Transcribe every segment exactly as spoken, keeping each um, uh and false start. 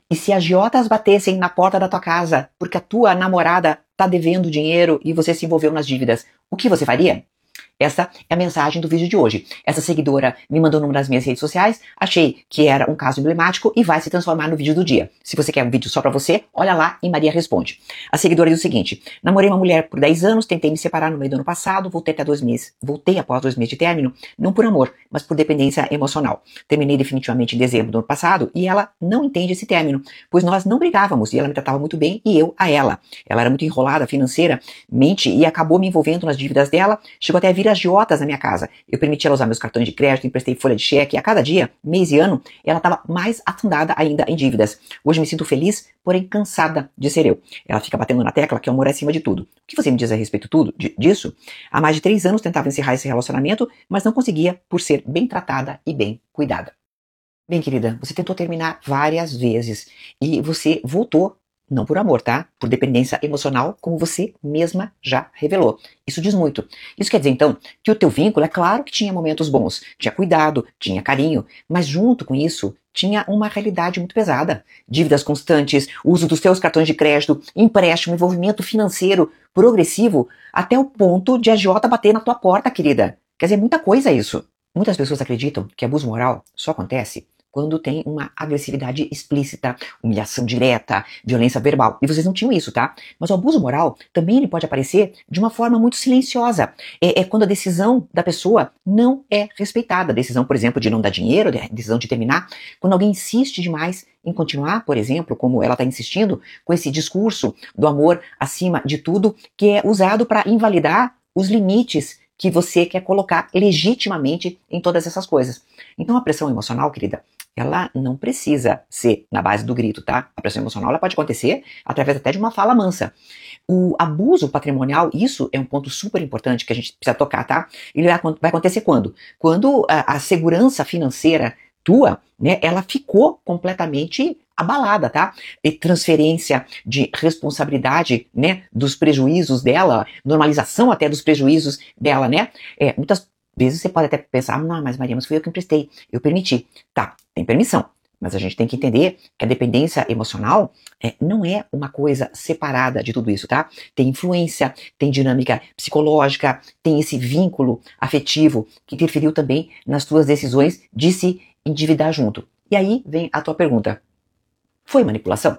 E se agiotas batessem na porta da tua casa porque a tua namorada tá devendo dinheiro e você se envolveu nas dívidas, o que você faria? Essa é a mensagem do vídeo de hoje. Essa seguidora me mandou numa das minhas redes sociais, achei que era um caso emblemático e vai se transformar no vídeo do dia. Se você quer um vídeo só pra você, olha lá em Maria Responde. A seguidora diz o seguinte: namorei uma mulher por dez anos, tentei me separar no meio do ano passado, voltei até dois meses. Voltei após dois meses de término, não por amor, mas por dependência emocional. Terminei definitivamente em dezembro do ano passado e ela não entende esse término, pois nós não brigávamos e ela me tratava muito bem e eu a ela. Ela era muito enrolada financeiramente e acabou me envolvendo nas dívidas dela, chegou até a vir agiotas na minha casa. Eu permiti ela usar meus cartões de crédito, emprestei folha de cheque, e a cada dia, mês e ano, ela estava mais afundada ainda em dívidas. Hoje me sinto feliz, porém cansada de ser eu. Ela fica batendo na tecla que o amor é acima de tudo. O que você me diz a respeito tudo, de, disso? Há mais de três anos tentava encerrar esse relacionamento, mas não conseguia por ser bem tratada e bem cuidada. Bem, querida, você tentou terminar várias vezes e você voltou. Não por amor, tá? Por dependência emocional, como você mesma já revelou. Isso diz muito. Isso quer dizer, então, que o teu vínculo, é claro que tinha momentos bons. Tinha cuidado, tinha carinho, mas junto com isso, tinha uma realidade muito pesada. Dívidas constantes, uso dos teus cartões de crédito, empréstimo, envolvimento financeiro progressivo, até o ponto de agiota bater na tua porta, querida. Quer dizer, muita coisa isso. Muitas pessoas acreditam que abuso moral só acontece quando tem uma agressividade explícita, humilhação direta, violência verbal. E vocês não tinham isso, tá? Mas o abuso moral também ele pode aparecer de uma forma muito silenciosa. É, é quando a decisão da pessoa não é respeitada. A decisão, por exemplo, de não dar dinheiro, a decisão de terminar. Quando alguém insiste demais em continuar, por exemplo, como ela está insistindo, com esse discurso do amor acima de tudo, que é usado para invalidar os limites que você quer colocar legitimamente em todas essas coisas. Então a pressão emocional, querida, ela não precisa ser na base do grito, tá? A pressão emocional ela pode acontecer através até de uma fala mansa. O abuso patrimonial, isso é um ponto super importante que a gente precisa tocar, tá? Ele vai acontecer quando? Quando a, a segurança financeira tua, né, ela ficou completamente abalada, tá? E transferência de responsabilidade, né, dos prejuízos dela, normalização até dos prejuízos dela, né? É, muitas vezes você pode até pensar, não, mas Maria, mas fui eu que emprestei, eu permiti. Tá, tem permissão, mas a gente tem que entender que a dependência emocional é, não é uma coisa separada de tudo isso, tá? Tem influência, tem dinâmica psicológica, tem esse vínculo afetivo que interferiu também nas tuas decisões de se endividar junto. E aí vem a tua pergunta. Foi manipulação?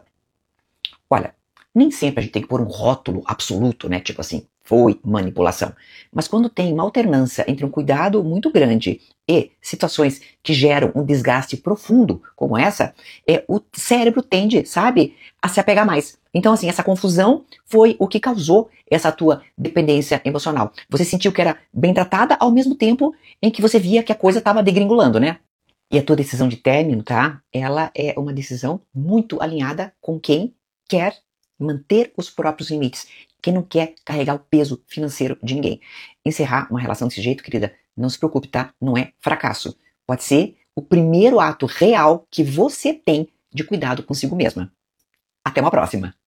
Olha, nem sempre a gente tem que pôr um rótulo absoluto, né? Tipo assim, foi manipulação. Mas quando tem uma alternância entre um cuidado muito grande e situações que geram um desgaste profundo, como essa, é, o cérebro tende, sabe, a se apegar mais. Então, assim, essa confusão foi o que causou essa tua dependência emocional. Você sentiu que era bem tratada ao mesmo tempo em que você via que a coisa estava degringolando, né? E a tua decisão de término, tá? Ela é uma decisão muito alinhada com quem quer manter os próprios limites, quem não quer carregar o peso financeiro de ninguém. Encerrar uma relação desse jeito, querida, não se preocupe, tá? Não é fracasso. Pode ser o primeiro ato real que você tem de cuidado consigo mesma. Até uma próxima!